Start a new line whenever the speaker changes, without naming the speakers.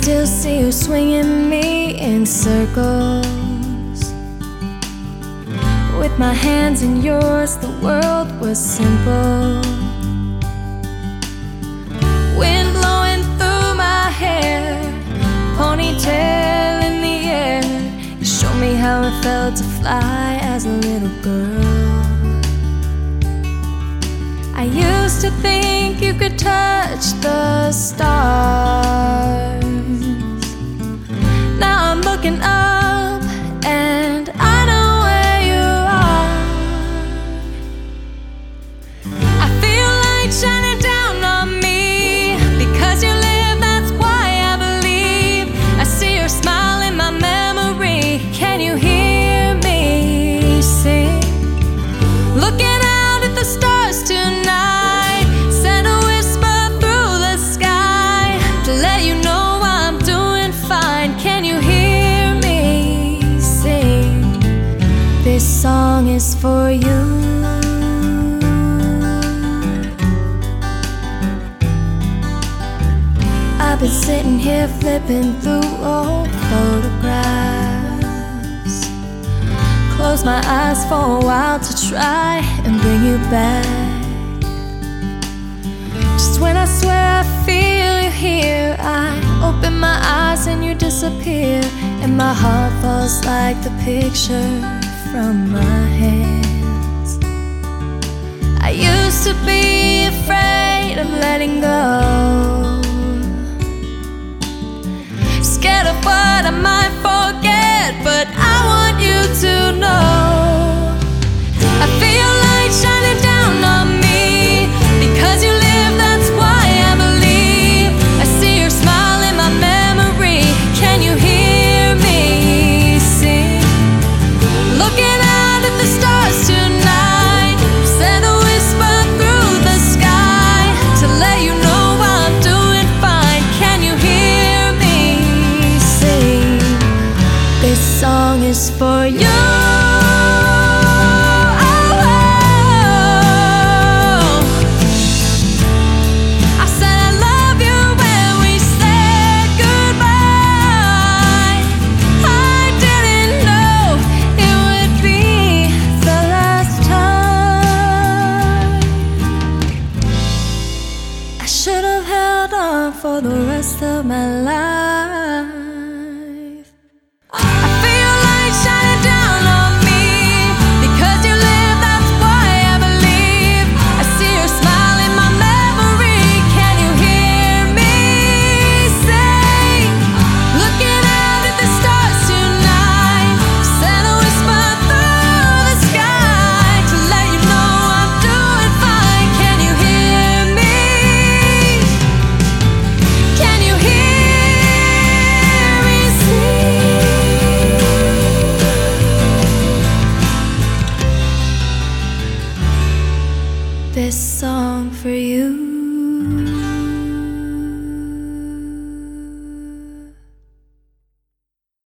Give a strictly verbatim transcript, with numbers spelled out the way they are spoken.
still see you swinging me in circles. With my hands in yours, the world was simple. Wind blowing through my hair, ponytail in the air. You showed me how it felt to fly as a little girl. I used to think you could touch the stars. Now I'm looking up and I know where you are. I feel light shining down on me because you live, that's why I believe. I see your smile in my memory. Can you hear me sing? Looking out at the stars tonight, send a whisper through the sky to let you know I'm doing fine. Can you hear me sing? This song is for you. I've been sitting here flipping through old photographs. Close my eyes for a while to try and bring you back. Just when I swear I feel you here, I open my eyes and you disappear, and my heart falls like the picture from my hands. I used to be afraid of letting go, scared of what I might forget, but I want you to know I feel light shining down on me because you live, that's why I believe. I see your smile in my memory. Can you hear me sing? Looking out at the stars tonight, send a whisper through the sky to let you know I'm doing fine. Can you hear me sing? This song is for you. For the rest of my life, I feel light shining down on me because you live, that's why I believe. I see your smile in my memory. Can you hear me sing? Looking out at the stars tonight, send a whisper through the sky to let you know I'm doing fine. Can you hear me? Can you hear me sing? This song for you.